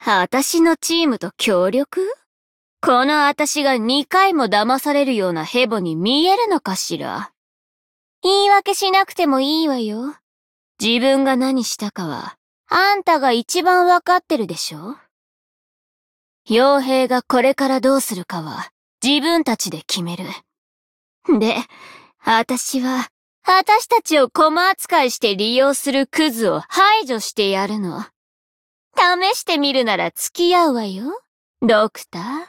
私のチームと協力？この私が2回も騙されるようなヘボに見えるのかしら？言い訳しなくてもいいわよ。自分が何したかは、あんたが一番わかってるでしょ？傭兵がこれからどうするかは、自分たちで決める。で、私たちを駒扱いして利用するクズを排除してやるの。試してみるなら付き合うわよ、ドクター。